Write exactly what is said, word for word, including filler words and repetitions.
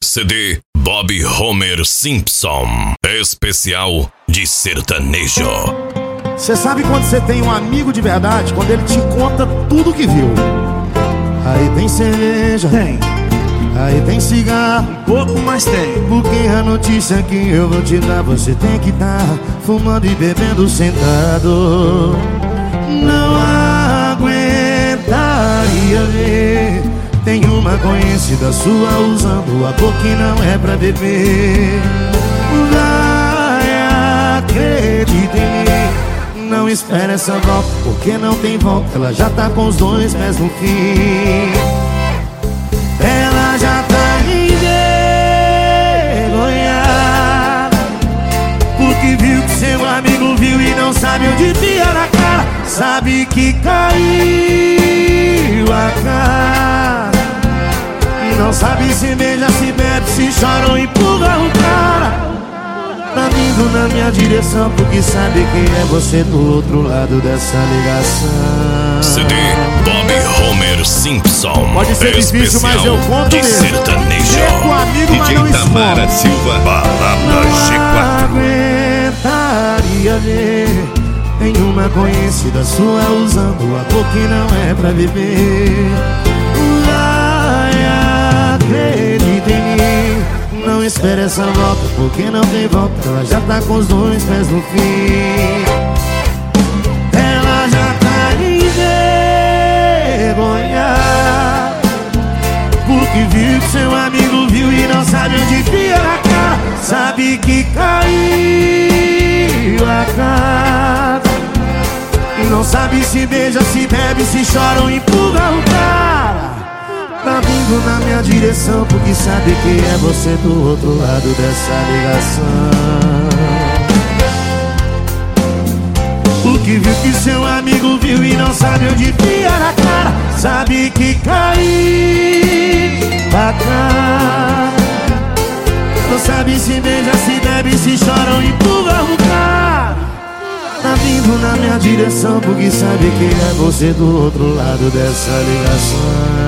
C D Bob Homer Simpson, especial de sertanejo. Você sabe quando você tem um amigo de verdade? Quando ele te conta tudo que viu. Aí tem cerveja, Tem, aí tem cigarro, um pouco mais tem. porque a notícia que eu vou te dar, você tem que estar fumando e bebendo sentado. Não aguentaria ver. Tem uma conhecida sua usando a boca que não é pra beber. Vai, acredita em mim. Não espera essa volta, porque não tem volta. Ela já tá com os dois pés no fim. Ela já tá envergonhada, porque viu que seu amigo viu e não sabe onde pia na cara. Sabe que caiu a cara, e não sabe se beija, se bebe, se chora ou empurra o cara. Tá vindo na minha direção, porque sabe que é você do outro lado dessa ligação. C D Bob Homer Simpson, Pode ser difícil, mas eu conto de mesmo. sertanejo. É com amigo, mas D J não Tamara esconde. Silva, Balada G quatro. Aguentaria ver. Tem uma conhecida sua usando a boca que não é pra beber. Vai, acredita em mim. Não espere essa volta, porque não tem volta. Ela já tá com os dois pés no fim. Ela já tá envergonhada, porque viu que seu amigo viu e não sabe onde enfia na cara. Sabe que caiu a casa, e não sabe se beija, se bebe, se chora ou empurra o cara. Tá vindo na minha direção, porque sabe que é você do outro lado dessa ligação. Porque viu que seu amigo viu e não sabe onde enfia na cara. Sabe que caiu a cara, não sabe se beija, se bebe, se chora ou empurra o cara. Tá vindo na minha direção, porque sabe que é você do outro lado dessa ligação.